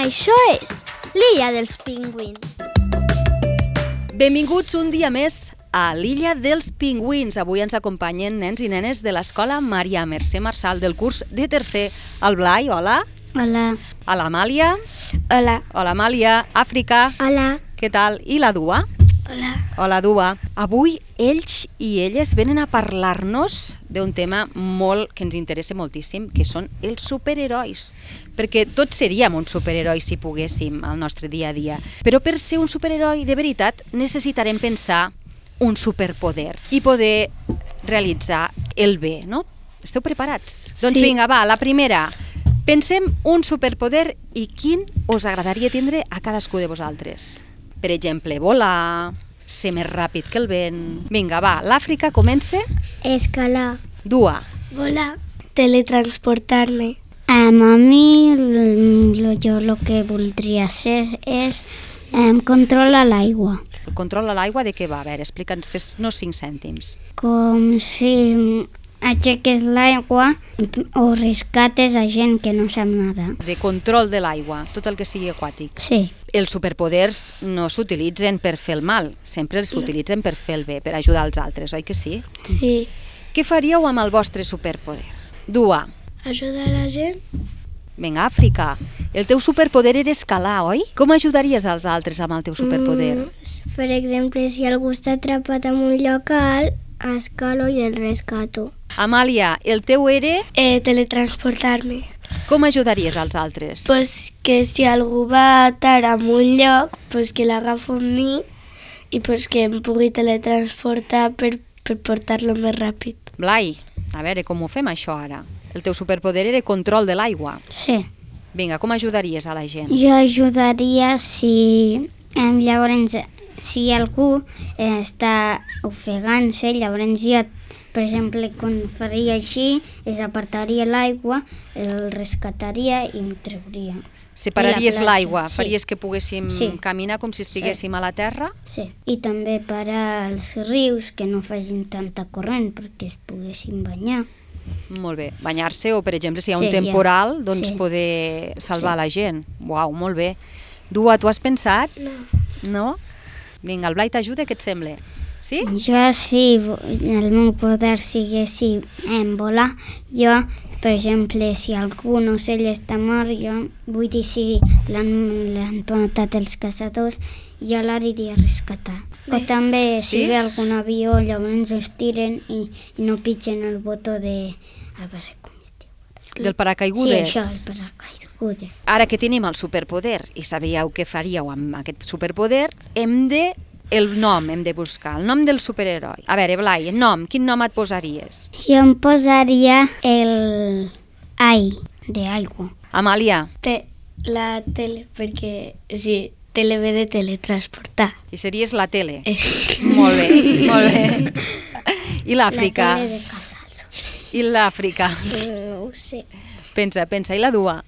Això és l'Illa dels Pingüins. Benvinguts un dia més a l'Illa dels Pingüins. Avui ens acompanyen nens i nenes de l'escola Maria Mercè Marçal del curs de tercer. El Blai, hola. Hola. A l'Amàlia. Hola. Hola, Amàlia. Àfrica. Hola. Què tal? I la Dua. Hola. Hola, Dua. Avui ells i elles venen a parlar-nos d'un tema que ens interessa moltíssim, que són els superherois. Perquè tots seríem un superheroi si poguéssim al nostre dia a dia. Però per ser un superheroi de veritat necessitarem pensar un superpoder i poder realitzar el bé, no? Esteu preparats? Sí. Doncs vinga, va, la primera. Pensem un superpoder i quin us agradaria tindre a cadascú de vosaltres. Per exemple, volar, ser més ràpid que el vent... Vinga, va, l'Àfrica comença. Escalar. Dua. Volar. Teletransportarme. A mí yo lo que voldria ser és controlar l'aigua. El control a l'aigua de què va? A veure, explica'ns, fes-nos 5 cèntims. Com si aixeques l'aigua o rescates a gent que no sap nedar. De control de l'aigua, tot el que sigui aquàtic. Sí. Els superpoders no s'utilitzen per fer el mal, sempre els utilitzen per fer el bé, per ajudar els altres, oi que sí? Sí. Què faríeu amb el vostre superpoder? Dua. Ajudar la gent. Vinga, Àfrica, el teu superpoder era escalar, oi? Com ajudaries als altres amb el teu superpoder? Per exemple, si algú està atrapat en un lloc alt, escalo i el rescato. Amàlia, el teu era... Teletransportar-me. Com ajudaries als altres? Pues que si algú va atar en un lloc, pues que l'agafo amb mi i pues que em pugui teletransportar per portar-lo més ràpid. Blai, a veure, com ho fem això ara? El teu superpoder era control de l'aigua. Sí. Vinga, com ajudaries a la gent? Jo ajudaria si llavors si algú està ofegant-se, llavors jo, per exemple, quan faria així, es apartaria l'aigua, el rescataria i em trauria. Separaries I la platja, l'aigua, sí. faries que poguéssim Sí. caminar com si estiguéssim a la terra? Sí. I també parar els rius que no facin tanta corrent perquè es poguessin banyar. Molt bé. Banyar-se o, per exemple, si hi ha un Sí, temporal, doncs sí. poder salvar Sí. la gent. Uau, molt bé. Dua, tu has pensat? No. No? Vinga, el Blai t'ajuda, què et sembla? Sí? Jo, si el meu poder sigués volar, jo, per exemple, si algun ocell està mort, jo vull dir si l'han matat els caçadors, jo l'aniria a rescatar. O també, si Sí? ve algun avió, llavors es tiren i no pitgen el botó de... A veure com es diu. Del paracaigudes? Sí, això, el paracaigudes. Ara que tenim el superpoder i sabíeu què faríeu amb aquest superpoder, hem de buscar el nom del superheroi. A veure, Blai, el nom, quin nom et posaries? Jo em posaria el ai, d'aigua. Amàlia, La tele, perquè sí, tele ve de teletransportar. i series la tele. Molt bé, molt bé. I l'Àfrica? La tele de Casals. I l'Àfrica? No ho sé. Pensa, i la Dua?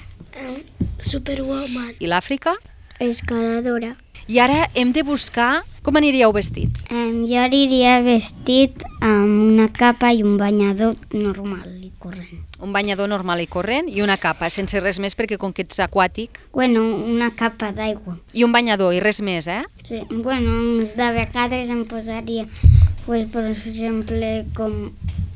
Superwoman. I l'Àfrica? Escaladora. I ara hem de buscar com aniríeu vestits. Jo aniria vestit amb una capa i un banyador normal i corrent. Un banyador normal i corrent i una capa, sense res més, perquè com que ets aquàtic. Bueno, una capa d'aigua. I un banyador i res més, eh? Sí. Bueno, de vegades em posaria, pues, per exemple, com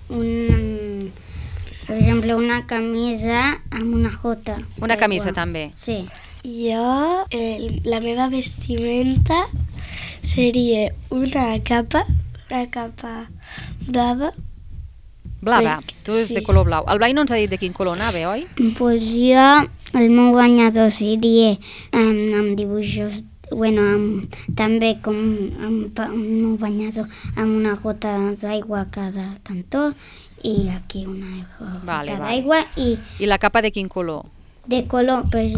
una camisa amb una jota. Una camisa d'aigua. també. Sí. Jo, la meva vestimenta seria una capa blava. Blava, tu és Sí. de color blau. El Blai no ens ha dit de quin color anava, oi? Pues jo, el meu banyador seria amb dibuixos, també com el meu banyador amb una gota d'aigua a cada cantó i aquí una gota Vale. d'aigua i I la capa de quin color? de color, però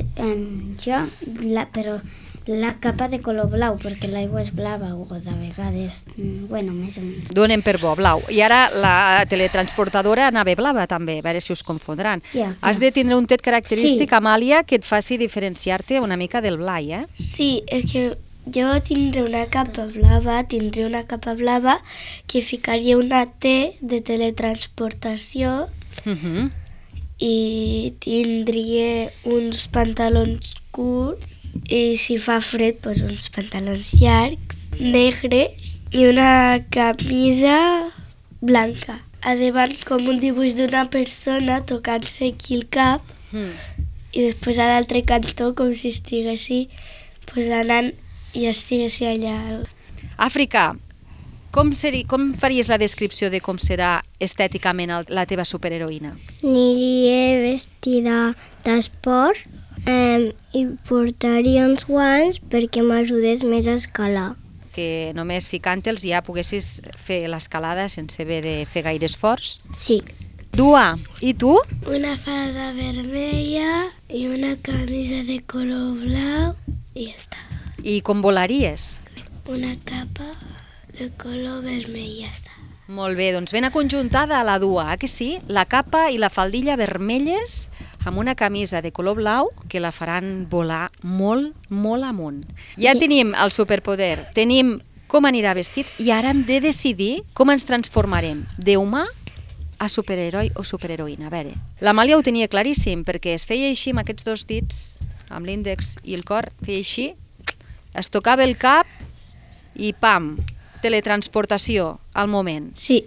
la capa de color blau, perquè l'aigua és blava o de vegades, més o menys. Donem per bo, blau. I ara la teletransportadora anava blava també, a veure si us confondran. Ja, Has de tindre un tret característic, Sí. Amàlia, que et faci diferenciar-te una mica del Blai, eh? Sí, és que jo tindré una capa blava que ficaria una T de teletransportació i tindria uns pantalons curts i si fa fred, doncs uns pantalons llargs, negres i una camisa blanca. A davant com un dibuix d'una persona tocant-se aquí el cap i després a l'altre cantó com si estiguessi anant i estiguessi allà. Àfrica, com faries la descripció de com serà estèticament la teva superheroïna? Aniria vestida d'esport i portaria uns guants perquè m'ajudés més a escalar. Que només ficant-te'ls ja poguessis fer l'escalada sense haver de fer gaire esforç? Sí. Dua, i tu? Una falda vermella i una camisa de color blau i ja està. I com volaries? Una capa de color vermell i ja està. Molt bé, doncs ben aconjuntada la Dua, que sí? La capa i la faldilla vermelles amb una camisa de color blau que la faran volar molt, molt amunt. Ja tenim el superpoder, tenim com anirà vestit i ara hem de decidir com ens transformarem d'humà a superheroi o superheroïna. A veure, l'Amàlia ho tenia claríssim perquè es feia així amb aquests dos dits, amb l'índex i el cor, feia així, es tocava el cap i pam, teletransportació al moment. Sí.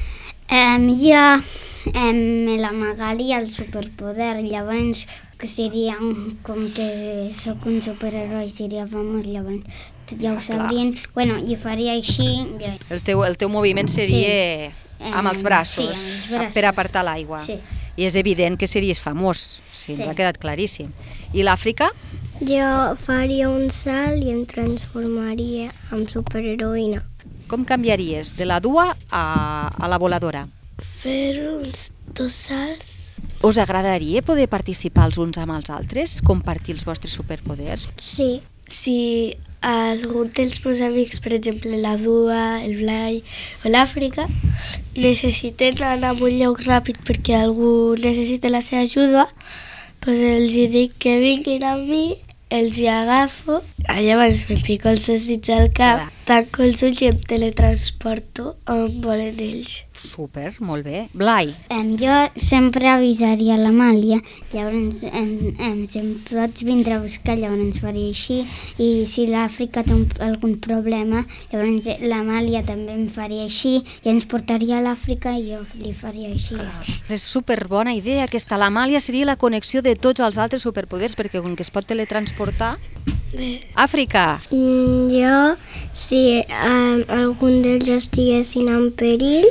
Jo me l'amagaria el superpoder, llavors que seria com que sóc un superheroi, seria famós, llavors ja ho sabrien. Bueno, i faria així. El teu moviment seria amb els braços, sí, amb els braços. Per apartar l'aigua. Sí. I és evident que series famós, sí, ens ha quedat claríssim. I l'Àfrica? Jo faria un salt i em transformaria en superheroïna. Com canviaries de la Dua a la voladora? Fer uns 2 salts. Us agradaria poder participar els uns amb els altres? Compartir els vostres superpoders? Sí. Si algun dels meus amics, per exemple la Dua, el Blai o l'Àfrica, necessiten anar a un lloc ràpid perquè algú necessita la seva ajuda, doncs els dic que vinguin a mi, els hi agafo, llavors me pico els dos dits al cap, tanco els ulls i em teletransporto on volen ells. Super, molt bé. Blai? Jo sempre avisaria l'Amàlia, llavors si em pots vindre a buscar, llavors ens faria així, i si l'Àfrica té algun problema, llavors l'Amàlia també em faria així, i ens portaria a l'Àfrica i jo li faria així. És superbona idea aquesta. L'Amàlia seria la connexió de tots els altres superpoders, perquè com que es pot teletransportar... Bé. Àfrica? Jo, si algun d'ells estiguessin en perill,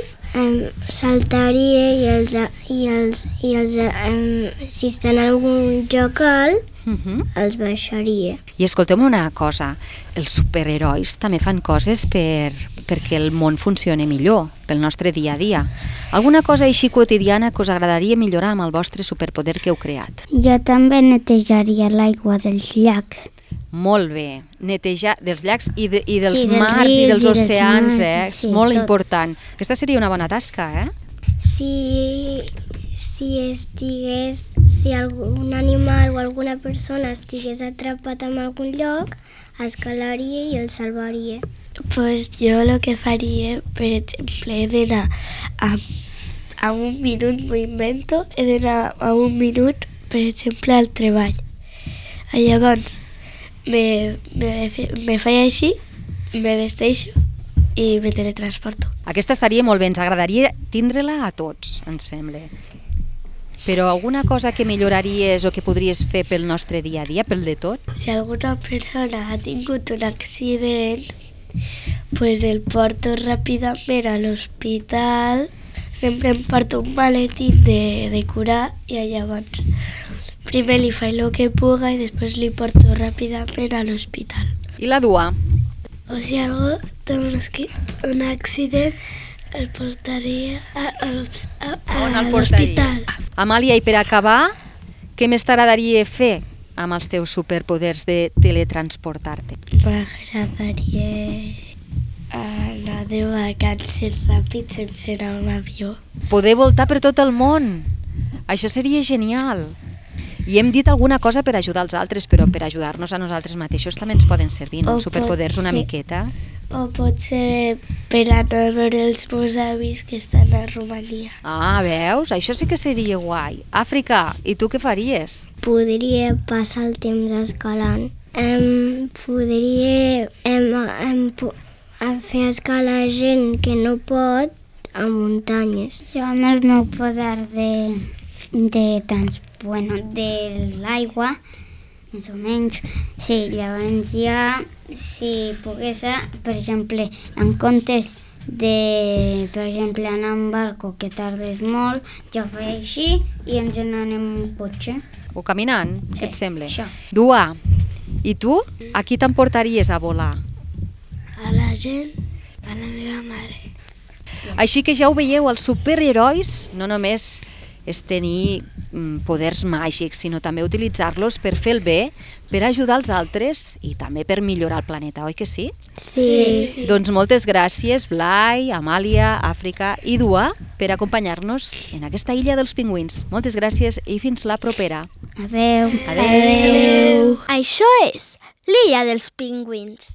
saltaria si estan en algun lloc alt, els baixaria. I escolteu una cosa, els superherois també fan coses perquè el món funcioni millor, pel nostre dia a dia. Alguna cosa així quotidiana que us agradaria millorar amb el vostre superpoder que heu creat? Jo també netejaria l'aigua dels llacs. Molt bé, netejar dels llacs i dels Sí, dels mars i rius dels i dels oceans, mars, és sí, molt tot. important. Aquesta seria una bona tasca, Si algun animal o alguna persona estigués atrapat en algun lloc, escalaria i el salvaria. Pues jo el que faria, per exemple, he d'anar a un minut, m'ho invento, he d'anar a un minut, per exemple, al treball. Llavors, me faig així, me vesteixo i me teletransporto. Aquesta estaria molt bé, ens agradaria tindre-la a tots, ens sembla. Però alguna cosa que milloraries o que podries fer pel nostre dia a dia, pel de tot? Si alguna persona ha tingut un accident, pues el porto ràpidament a l'hospital. Sempre em porto un maletín de curar i llavors primer li faig el que puga i després li porto ràpidament a l'hospital. I la Dua? O si algú té un accident, el portaria a l'hospital. Amàlia, i per acabar, què més t'agradaria fer amb els teus superpoders de teletransportar-te? M'agradaria anar de vacances ràpid sense anar a un avió. Poder voltar per tot el món. Això seria genial. I hem dit alguna cosa per ajudar els altres, però per ajudar-nos a nosaltres mateixos també ens poden servir, no? Els superpoders una miqueta. O pot ser per anar a veure els meus avis que estan a Romania. Ah, veus? Això sí que seria guai. Àfrica, i tu què faries? Podria passar el temps escalant. Podria fer escalar gent que no pot a muntanyes. Jo amb el meu poder de l'aigua, més o menys, sí, llavors ja, si pogués, per exemple, en comptes de, per exemple, anar en barco que tardes molt, jo faré així i ens n'anem en cotxe. O caminant, Sí, què et sembla? això. Dua, i tu? A qui t'emportaries a volar? A la gent, a la meva mare. Així que ja ho veieu, els superherois no només és tenir poders màgics, sinó també utilitzar-los per fer el bé, per ajudar els altres i també per millorar el planeta, oi que sí? Sí. Doncs moltes gràcies, Blai, Amàlia, Àfrica i Dua, per acompanyar-nos en aquesta illa dels pingüins. Moltes gràcies i fins la propera. Adeu. Adeu. Això és l'illa dels pingüins.